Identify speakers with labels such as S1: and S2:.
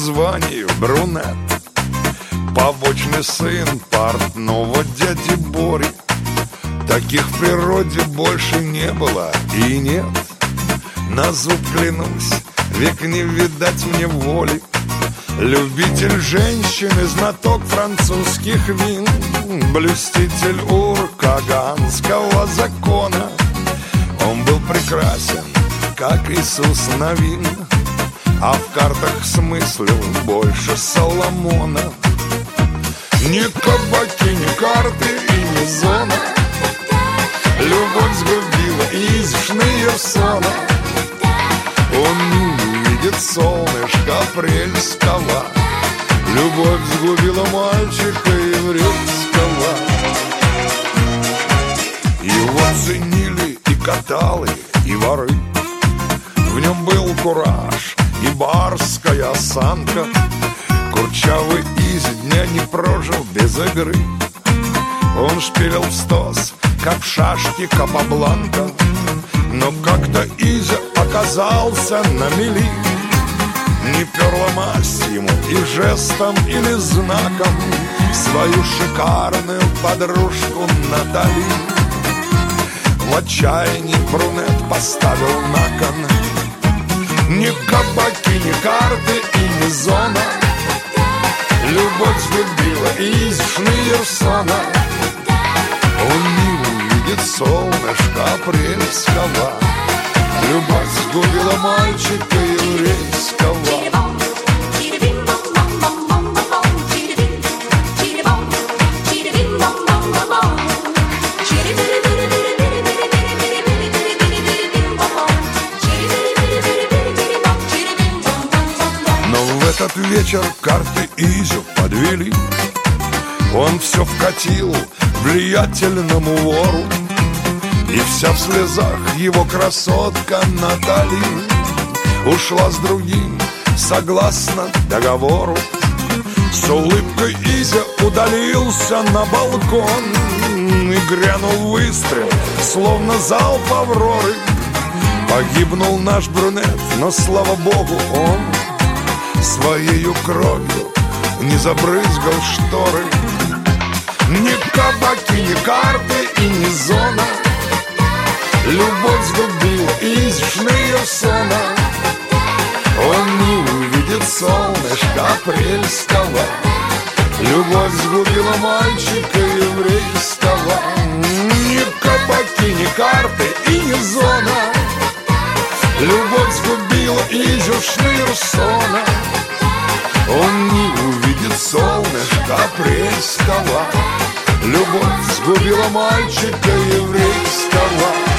S1: званию брюнет, побочный сын портного дяди Бори. Таких в природе больше не было и нет. На зуб клянусь, век не видать мне воли. Любитель женщин и знаток французских вин, блюститель уркаганского закона. Он был прекрасен, как Иисус Навин, а в картах смыслил больше Соломона. Ни кабаки, ни карты и ни зона любовь сгубила из Шнейерсона. Он не увидит солнышка апрельского, любовь сгубила мальчика еврейского. Его ценили и каталы, и воры. В нем был кураж и барская осанка. Курчавый из дня не прожил без игры. Он шпилил в стос, как в шашке Капабланка. Но как-то Изя оказался на мели. Не перла масть ему и жестом или знаком свою шикарную подружку Натали. В отчаянии брюнет поставил на кон. Ни кабаки, ни карты и ни зона любовь сгубила из Шнейерсона. Он не увидит солнышка апрельского, любовь сгубила мальчика еврейского. Но в этот вечер карты Изю подвели. Он все вкатил влиятельному вору, и вся в слезах его красотка Натали ушла с другим, согласно договору. С улыбкой Изя удалился на балкон, и грянул выстрел, словно залп Авроры. Погибнул наш брюнет, но, слава богу, он своею кровью не забрызгал шторы. Ни кабаки, ни карты и ни зона любовь сгубила из Шнейерсона. Он не увидит солнышка апрельского, любовь сгубила мальчика еврейского. Ни кабаки, ни карты и ни зона любовь сгубила Изю Шнейерсона. Он не увидит солнышка апрельского, любовь сгубила мальчика еврейского.